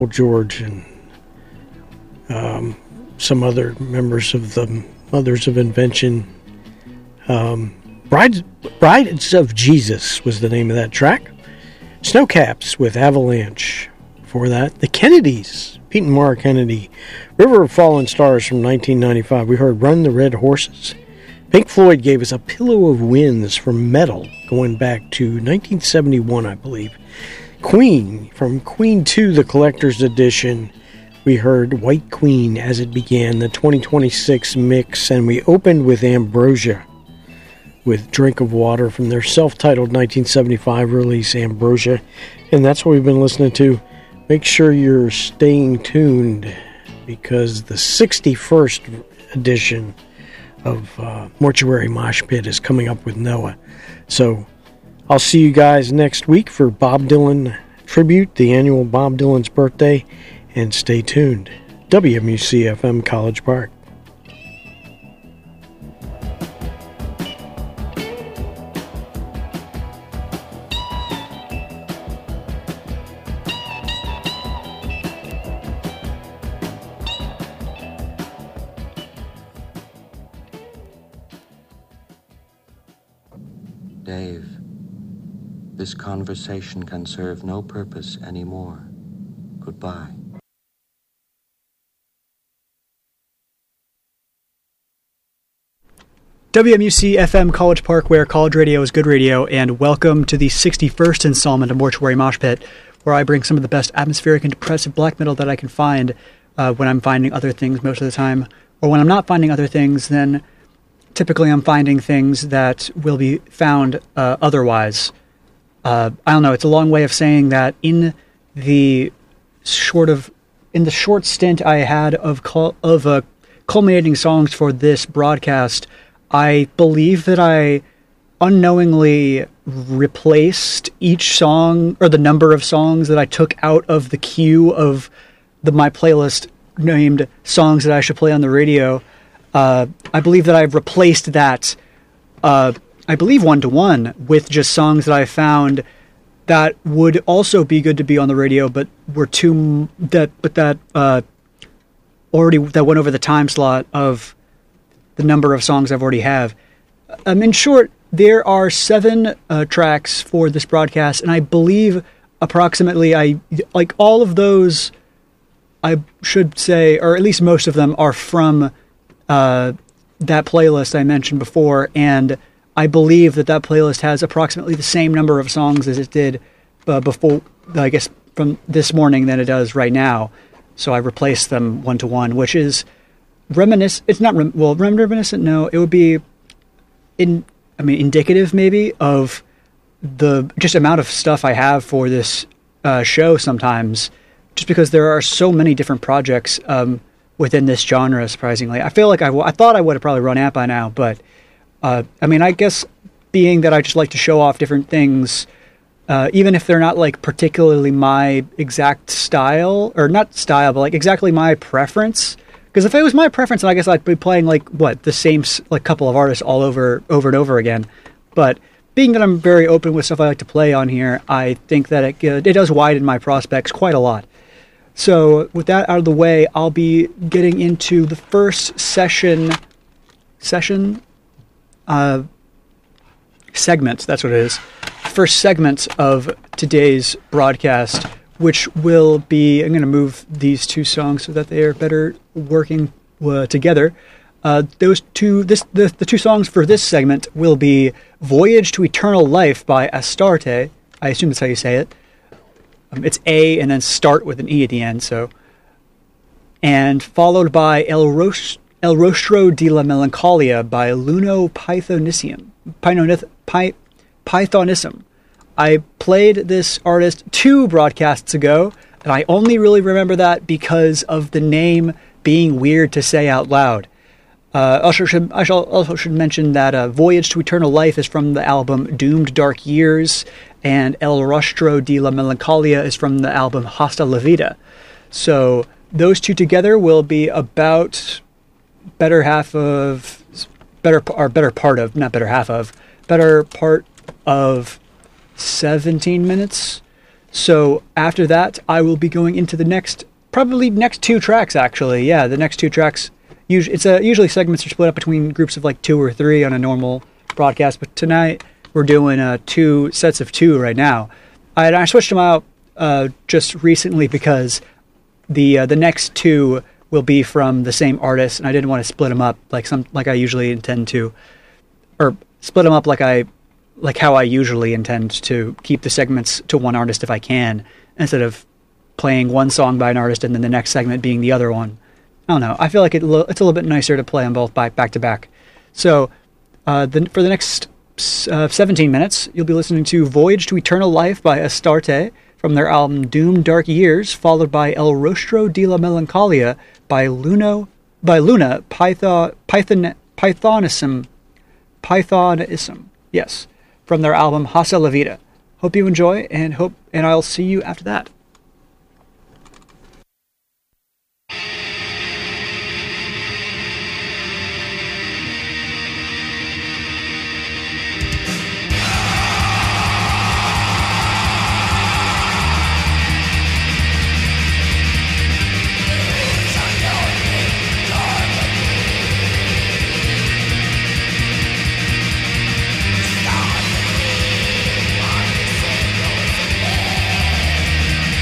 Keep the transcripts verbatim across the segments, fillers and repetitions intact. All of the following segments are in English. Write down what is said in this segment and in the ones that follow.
George and um, some other members of the Mothers of Invention. Um, Brides, Brides of Jesus was the name of that track. Snowcaps with Avalanche. Before that, the Kennedys, Pete and Maura Kennedy. River of Fallen Stars from nineteen ninety-five. We heard Run the Red Horses. Pink Floyd gave us A Pillow of Winds from Metal, going back to nineteen seventy-one, I believe. Queen, from Queen two, the Collector's Edition, we heard White Queen as it began, the twenty twenty-six mix, and we opened with Ambrosia, with Drink of Water from their self-titled nineteen seventy-five release, Ambrosia, and that's what we've been listening to. Make sure you're staying tuned, because the sixty-first edition of uh, Mortuary Mosh Pit is coming up with Noah. So I'll see you guys next week for Bob Dylan Tribute, the annual Bob Dylan's birthday, and stay tuned. W M U C F M College Park. Dave, this conversation can serve no purpose anymore. Goodbye. W M U C F M College Park, where college radio is good radio, and welcome to the sixty-first installment of Mortuary Mosh Pit, where I bring some of the best atmospheric and depressive black metal that I can find uh, when I'm finding other things most of the time. Or when I'm not finding other things, then typically I'm finding things that will be found uh, otherwise. Uh, I don't know, it's a long way of saying that in the short of in the short stint I had of cul- of uh, culminating songs for this broadcast, I believe that I unknowingly replaced each song, or the number of songs that I took out of the queue of the my playlist named Songs That I Should Play on the Radio. Uh, I believe that I've replaced that, uh, I believe one-to-one, with just songs that I found that would also be good to be on the radio, but were too, that, but that, uh, already, that went over the time slot of the number of songs I've already have. Um, in short, there are seven uh, tracks for this broadcast, and I believe approximately, I, like all of those, I should say, or at least most of them are from Uh, that playlist I mentioned before, and I believe that that playlist has approximately the same number of songs as it did uh, before, I guess, from this morning than it does right now. So I replaced them one to one, which is reminiscent. It's not rem- well, reminiscent. No, it would be in. I mean, indicative maybe of the just amount of stuff I have for this uh, show sometimes, just because there are so many different projects. Um, within this genre, surprisingly. I feel like I, w- I thought I would have probably run out by now, but, uh, I mean, I guess being that I just like to show off different things, uh, even if they're not, like, particularly my exact style, or not style, but, like, exactly my preference, because if it was my preference, then I guess I'd be playing, like, what, the same, like, couple of artists all over, over and over again, but being that I'm very open with stuff I like to play on here, I think that it, uh, it does widen my prospects quite a lot. So, with that out of the way, I'll be getting into the first session, session, uh, segment, that's what it is, first segment of today's broadcast, which will be, I'm going to move these two songs so that they are better working uh, together. Uh, those two, this the, the two songs for this segment will be Voyage to Eternal Life by Astarte, I assume that's how you say it. Um, it's A and then start with an E at the end, so. And followed by El, Ros- El Rostro de la Melancolia by Luno Pythonicium. Pythonith- Py- Pythonism. I played this artist two broadcasts ago, and I only really remember that because of the name being weird to say out loud. Uh, also should, I shall also should mention that uh, Voyage to Eternal Life is from the album Doomed Dark Years, and El Rostro de la Melancolia is from the album Hasta la Vida. So those two together will be about better half of, better or better part of, not better half of, better part of seventeen minutes. So after that, I will be going into the next, probably next two tracks, actually. Yeah, the next two tracks. Usually, it's a, usually segments are split up between groups of like two or three on a normal broadcast, but tonight we're doing uh, two sets of two right now. I, I switched them out uh, just recently because the uh, the next two will be from the same artist, and I didn't want to split them up like some like I usually intend to, or split them up like I like how I usually intend to keep the segments to one artist if I can, instead of playing one song by an artist and then the next segment being the other one. I don't know. I feel like it, it's a little bit nicer to play them both by, back to back. So uh, the, for the next uh, seventeen minutes, you'll be listening to Voyage to Eternal Life by Astarte from their album Doom Dark Years, followed by El Rostro de la Melancolia by Luno, by Luna, Python, Python, Pythonism, Pythonism, yes, from their album Hasa La Vida. Hope you enjoy, and hope, and I'll see you after that. Stop me,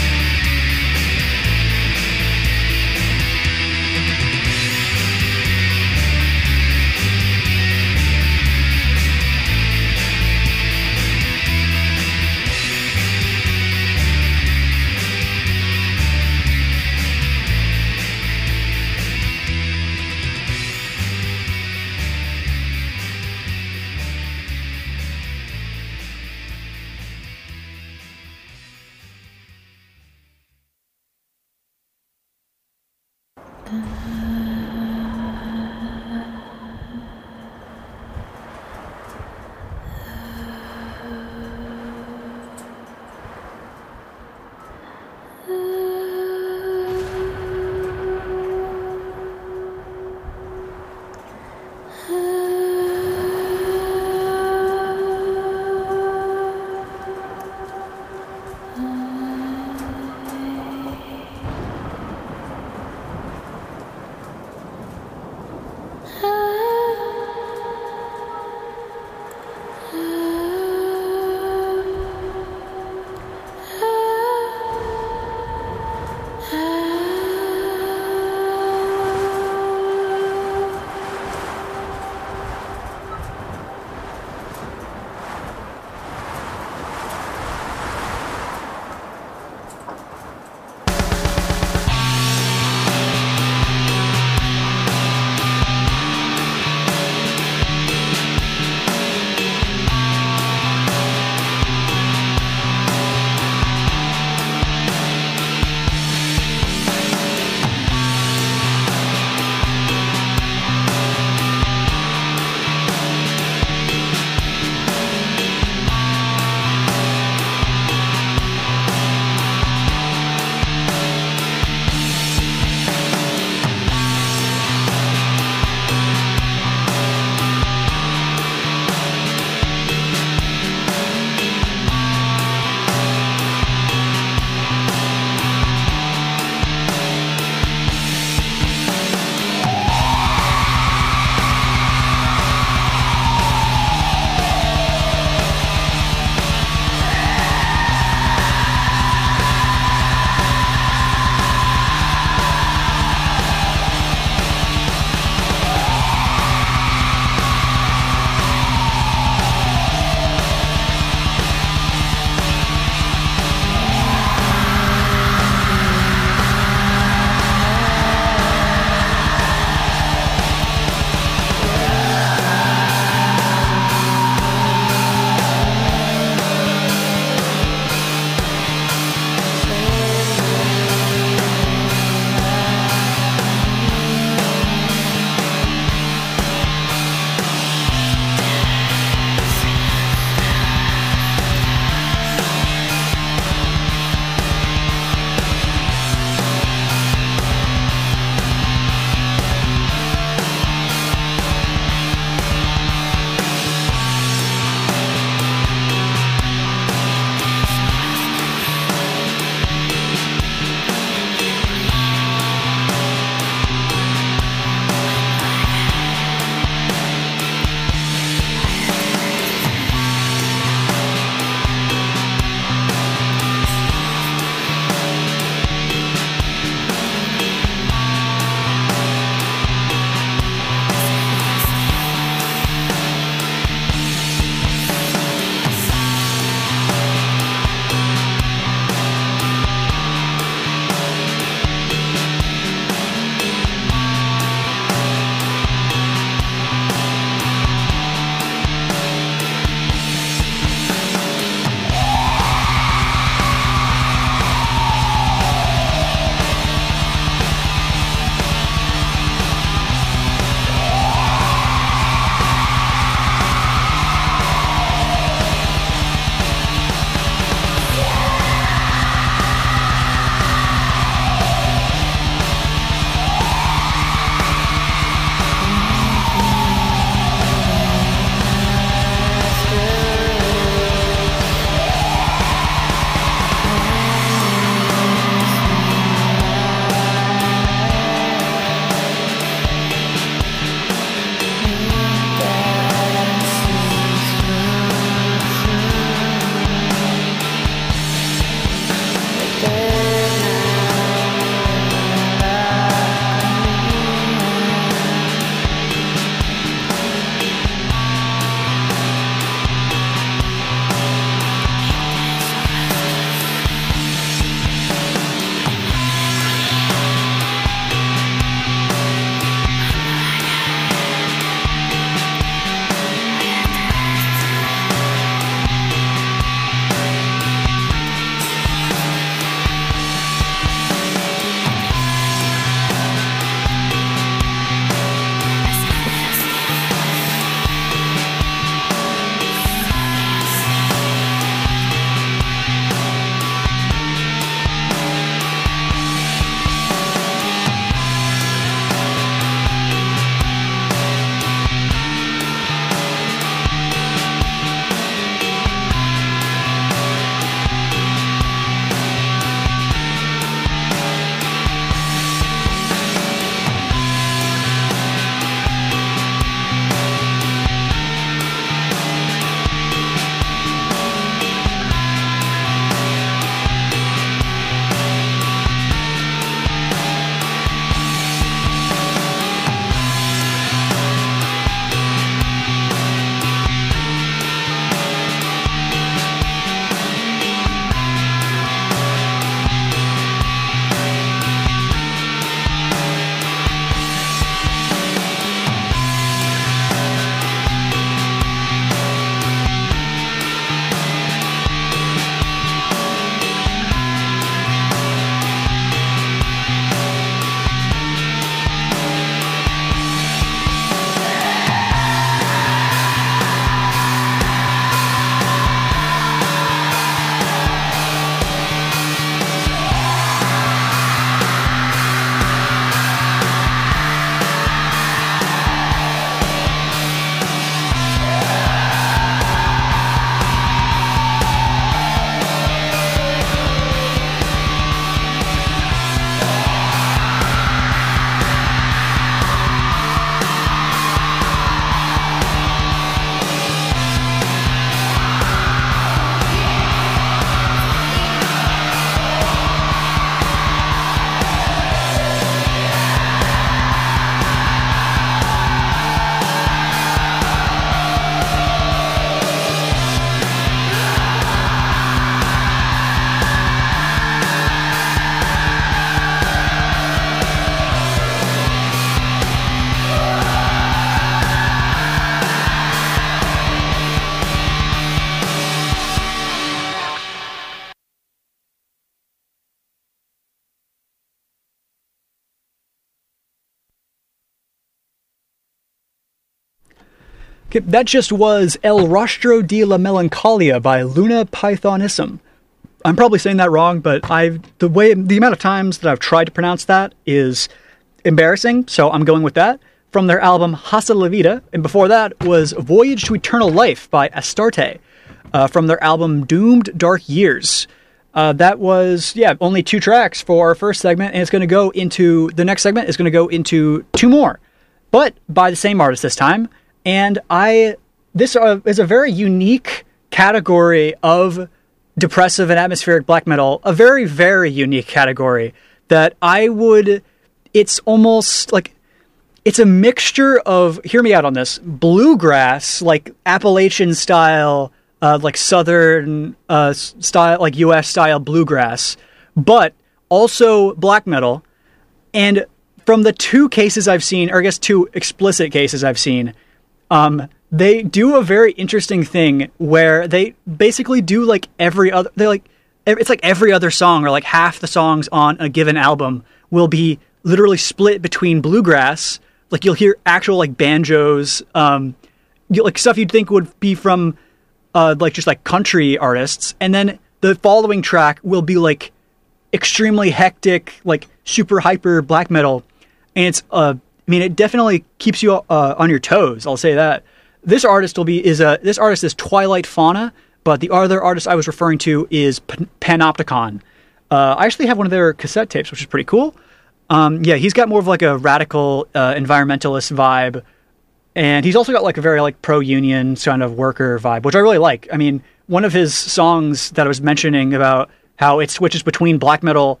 Okay, that just was El Rostro de la Melancolia by Luna Pythonissum. I'm probably saying that wrong, but I've the way the amount of times that I've tried to pronounce that is embarrassing, so I'm going with that. From their album Hasta la Vida, and before that was Voyage to Eternal Life by Astarte, uh, from their album Doomed Dark Years. Uh, that was, yeah, only two tracks for our first segment, and it's going to go into, the next segment is going to go into two more, but by the same artist this time. And I, this uh, is a very unique category of depressive and atmospheric black metal, a very, very unique category that I would, it's almost like, it's a mixture of, hear me out on this, bluegrass, like Appalachian style, uh, like Southern uh, style, like U S style bluegrass, but also black metal. And from the two cases I've seen, or I guess two explicit cases I've seen, um, they do a very interesting thing where they basically do like every other, they like, it's like every other song, or like half the songs on a given album will be literally split between bluegrass. Like you'll hear actual like banjos, um, you, like stuff you'd think would be from, uh, like just like country artists. And then the following track will be like extremely hectic, like super hyper black metal. And it's, uh, I mean, it definitely keeps you, uh, on your toes. I'll say that. This artist will be, is a, this artist is Twilight Fauna, but the other artist I was referring to is P- Panopticon. Uh, I actually have one of their cassette tapes, which is pretty cool. Um, yeah, he's got more of like a radical uh, environmentalist vibe, and he's also got like a very like pro-union kind of worker vibe, which I really like. I mean, one of his songs that I was mentioning about how it switches between black metal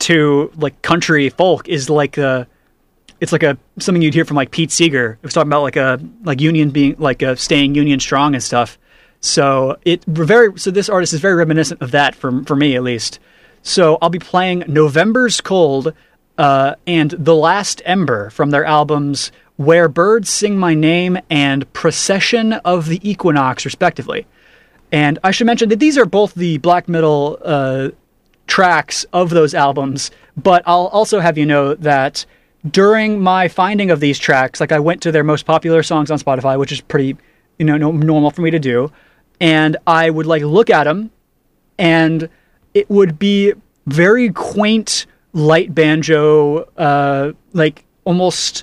to like country folk is like a, it's like a something you'd hear from like Pete Seeger. It was talking about like a like union being like a staying union strong and stuff. So it very so this artist is very reminiscent of that for for me at least. So I'll be playing November's Cold. Uh, and The Last Ember from their albums Where Birds Sing My Name and Procession of the Equinox, respectively. And I should mention that these are both the black metal uh, tracks of those albums, but I'll also have you know that during my finding of these tracks, like I went to their most popular songs on Spotify, which is pretty, you know, no, normal for me to do, and I would like look at them, and it would be very quaint, light banjo, uh, like almost,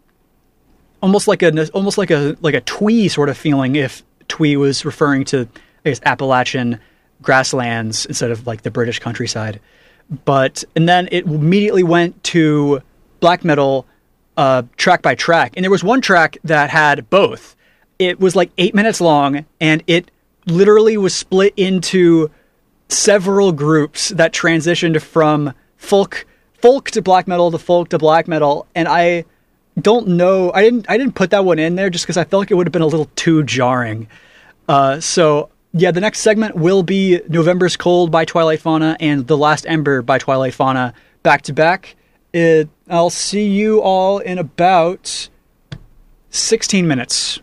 almost like a, almost like a, like a twee sort of feeling. If twee was referring to, I guess, Appalachian grasslands instead of like the British countryside. But, and then it immediately went to black metal, uh, track by track. And there was one track that had both. It was like eight minutes long, and it literally was split into several groups that transitioned from folk folk to black metal to folk to black metal, and I don't know, I didn't I didn't put that one in there just because I felt like it would have been a little too jarring. Uh, so yeah, the next segment will be November's Cold by Twilight Fauna and The Last Ember by Twilight Fauna back to back. It, I'll see you all in about sixteen minutes.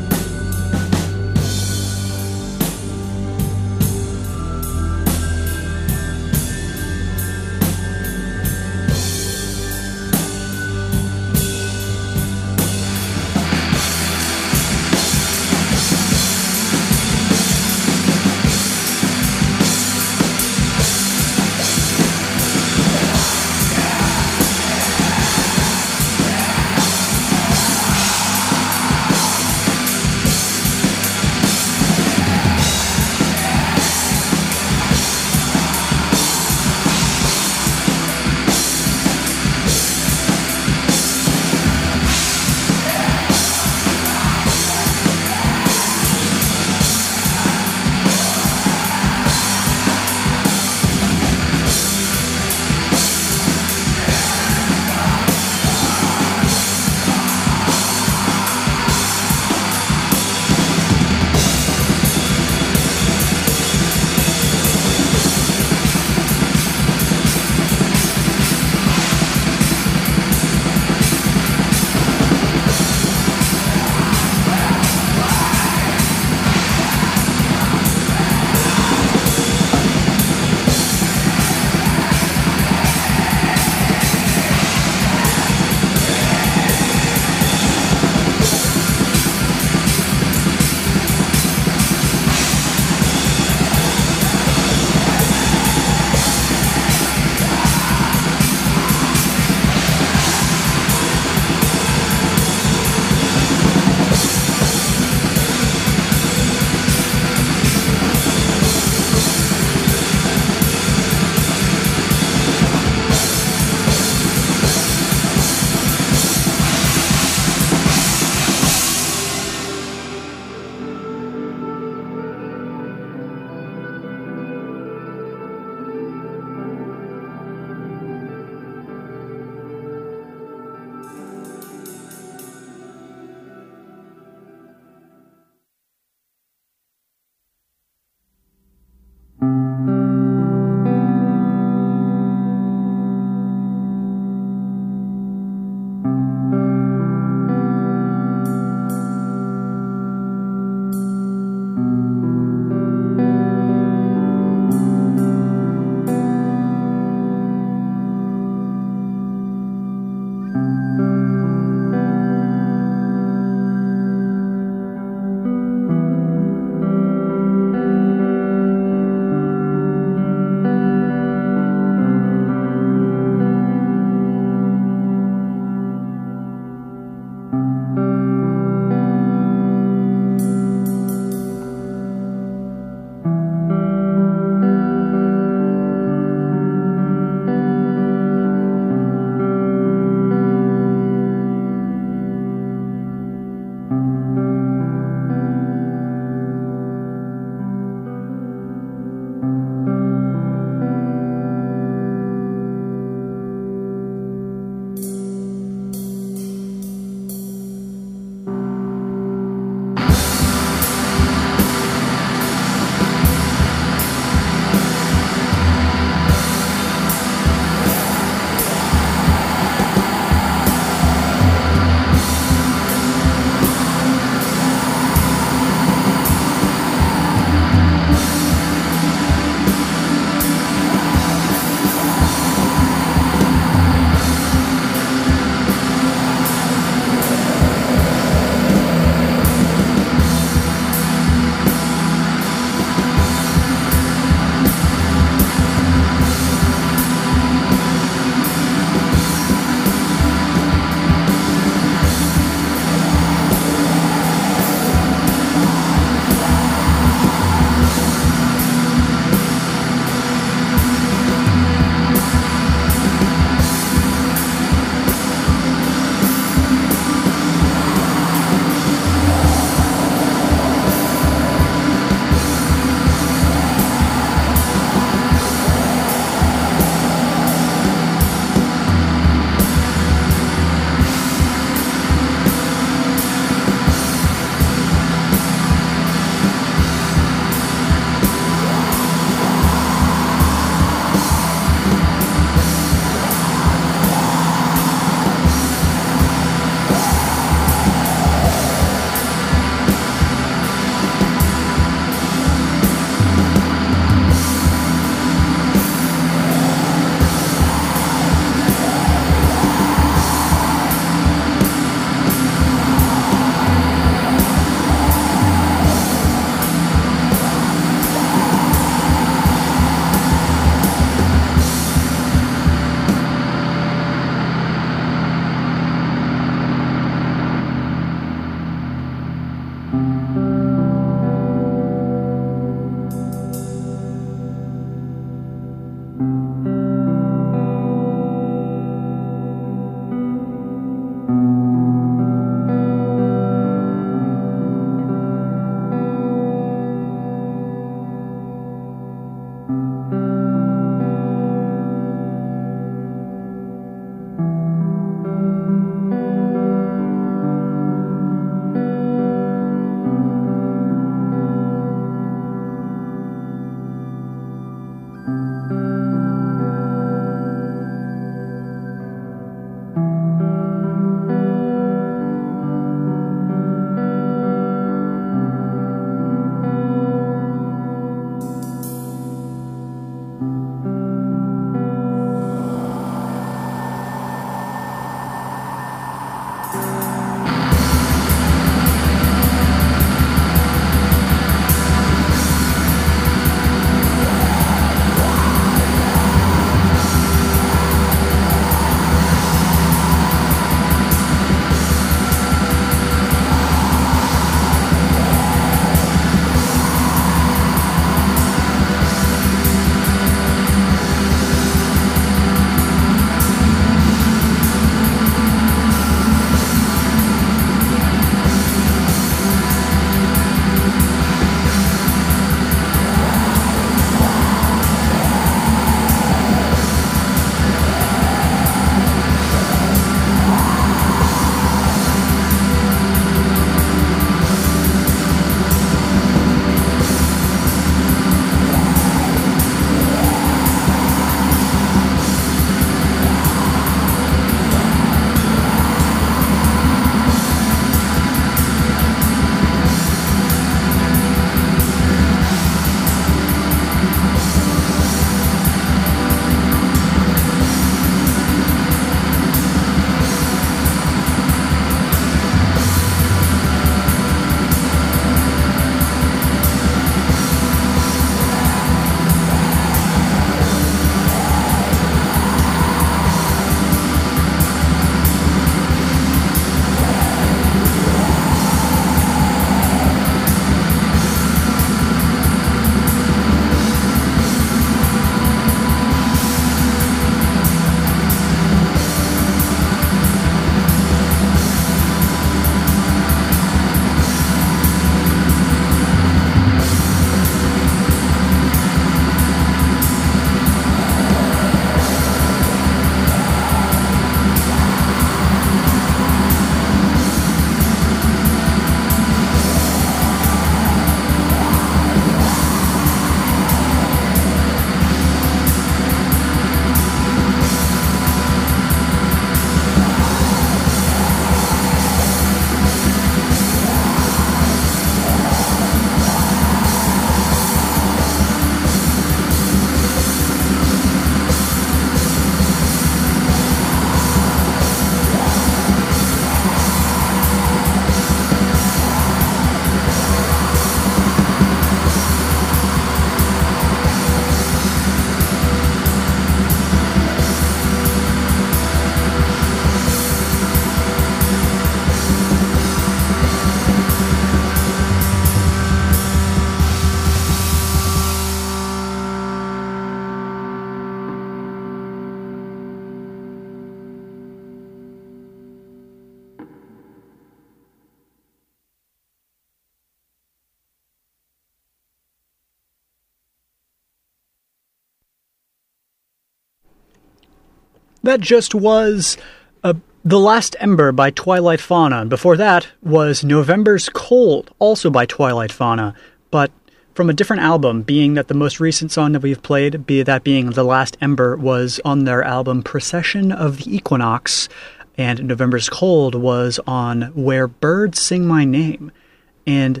that just was uh, The Last Ember by Twilight Fauna. And before that was November's Cold, also by Twilight Fauna, but from a different album, being that the most recent song that we've played, be that being The Last Ember, was on their album Procession of the Equinox, and November's Cold was on Where Birds Sing My Name. And,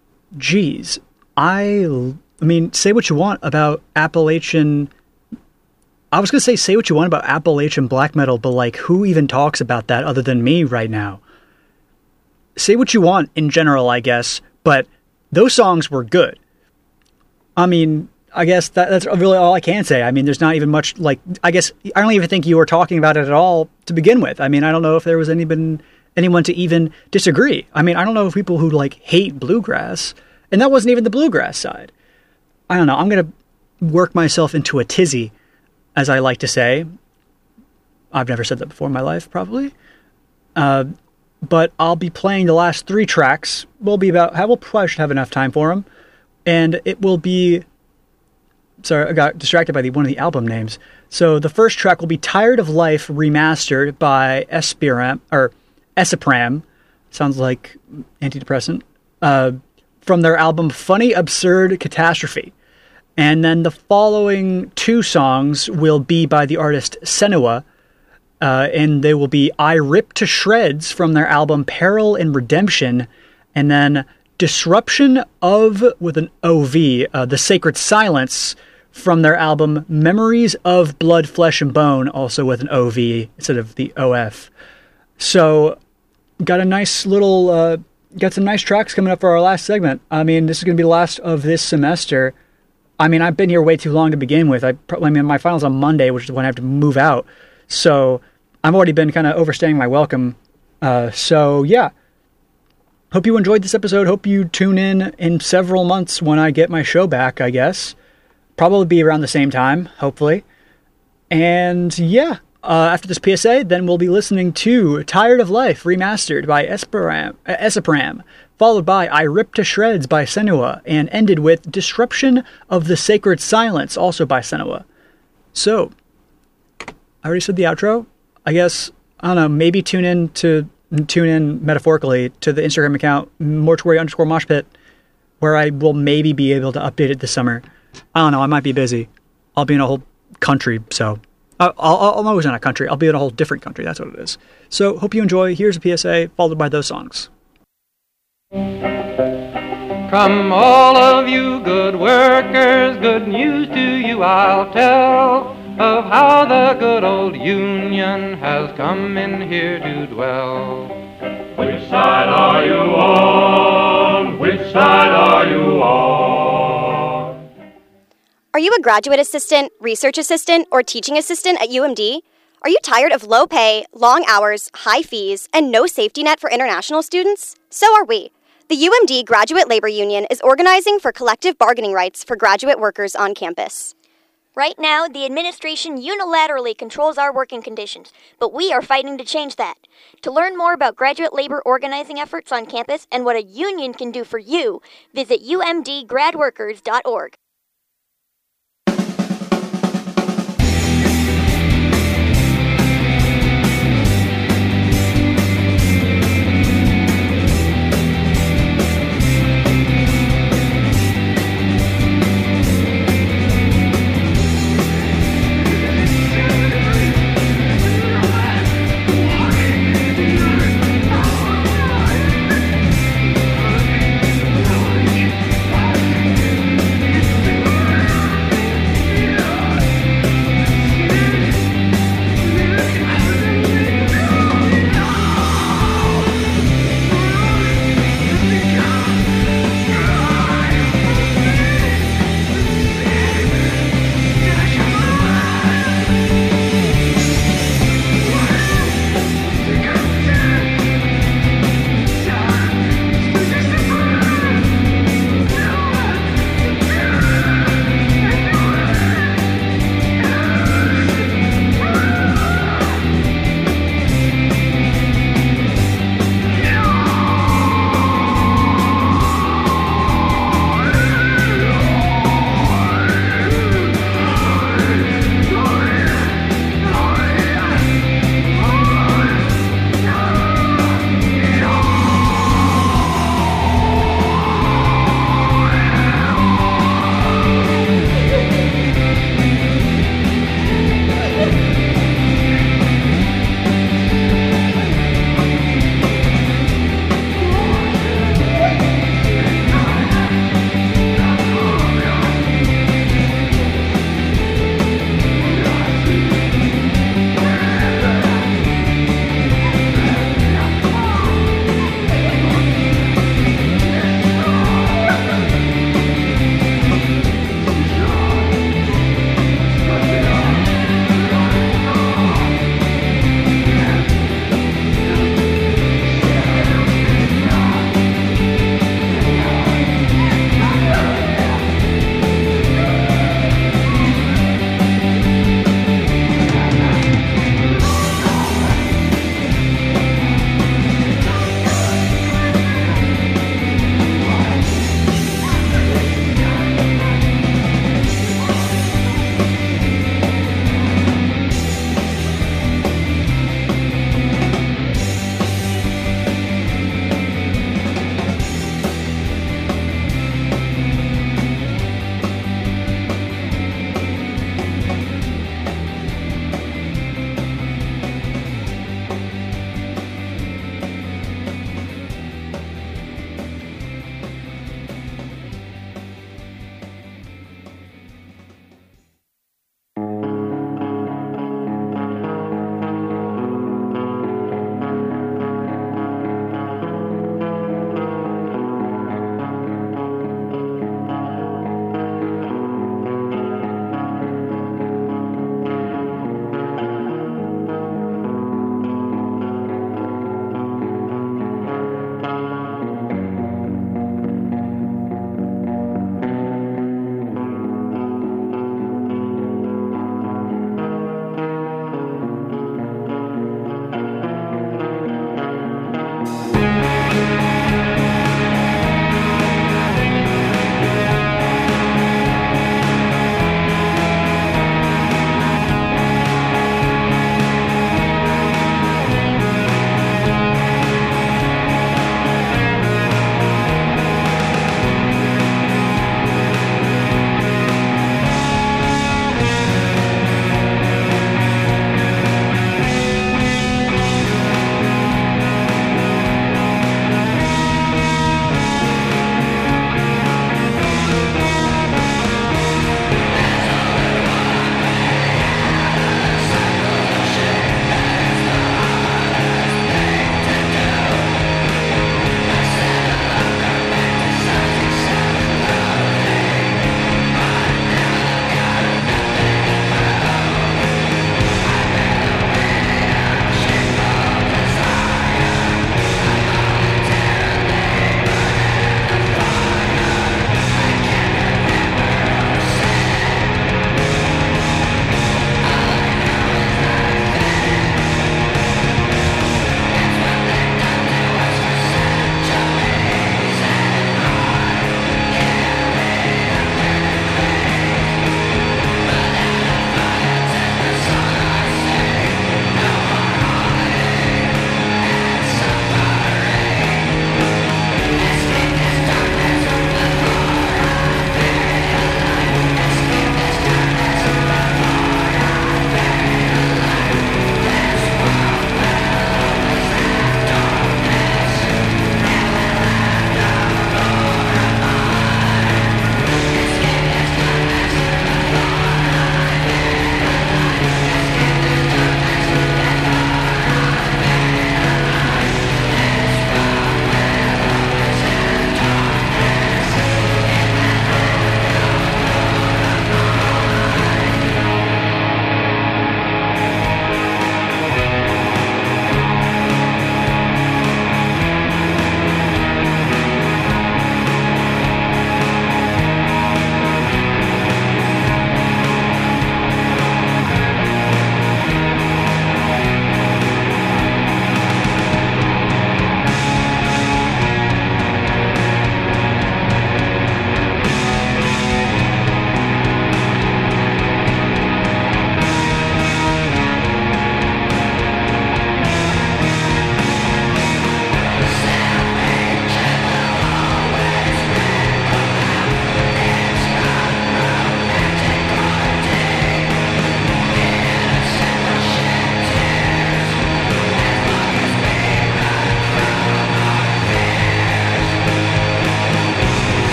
geez, I, I mean, say what you want about Appalachian... I was going to say, say what you want about Appalachian black metal, but, like, who even talks about that other than me right now? Say what you want in general, I guess, but those songs were good. I mean, I guess that, that's really all I can say. I mean, there's not even much, like, I guess, I don't even think you were talking about it at all to begin with. I mean, I don't know if there was anyone, anyone to even disagree. I mean, I don't know if people who, like, hate bluegrass, and that wasn't even the bluegrass side. I don't know, I'm going to work myself into a tizzy, as I like to say. I've never said that before in my life, probably. Uh, but I'll be playing the last three tracks. We'll be about, we'll probably should have enough time for them. And it will be, sorry, I got distracted by the one of the album names. So the first track will be Tired of Life Remastered by Espiram, or Esipram, sounds like antidepressant, uh, from their album Funny Absurd Catastrophe. And then the following two songs will be by the artist Senua, uh, and they will be I Rip to Shreds from their album Peril and Redemption, and then Disruption of, with an O V, uh, The Sacred Silence from their album Memories of Blood, Flesh, and Bone, also with an O V instead of the O F. So, got a nice little, uh, got some nice tracks coming up for our last segment. I mean, this is going to be the last of this semester. I mean, I've been here way too long to begin with. I, I mean, my final's on Monday, which is when I have to move out. So, I've already been kind of overstaying my welcome. Uh, so, yeah. Hope you enjoyed this episode. Hope you tune in in several months when I get my show back, I guess. Probably be around the same time, hopefully. And yeah, uh, after this P S A, then we'll be listening to Tired of Life Remastered by Esipram, uh, Esipram, followed by I Rip to Shreds by Senua, and ended with Disruption of the Sacred Silence, also by Senua. So, I already said the outro. I guess, I don't know, maybe tune in to... tune in metaphorically to the Instagram account mortuary underscore moshpit, where I will maybe be able to update it this summer. I don't know, I might be busy. I'll be in a whole country, so I'll, I'll, I'm always in a country. I'll be in a whole different country, that's what it is. So hope you enjoy. Here's a P S A followed by those songs. Come all of you good workers, good news to you I'll tell, of how the good old Union has come in here to dwell. Which side are you on? Which side are you on? Are you a graduate assistant, research assistant, or teaching assistant at U M D? Are you tired of low pay, long hours, high fees, and no safety net for international students? So are we. The U M D Graduate Labor Union is organizing for collective bargaining rights for graduate workers on campus. Right now, the administration unilaterally controls our working conditions, but we are fighting to change that. To learn more about graduate labor organizing efforts on campus and what a union can do for you, visit u m d grad workers dot org.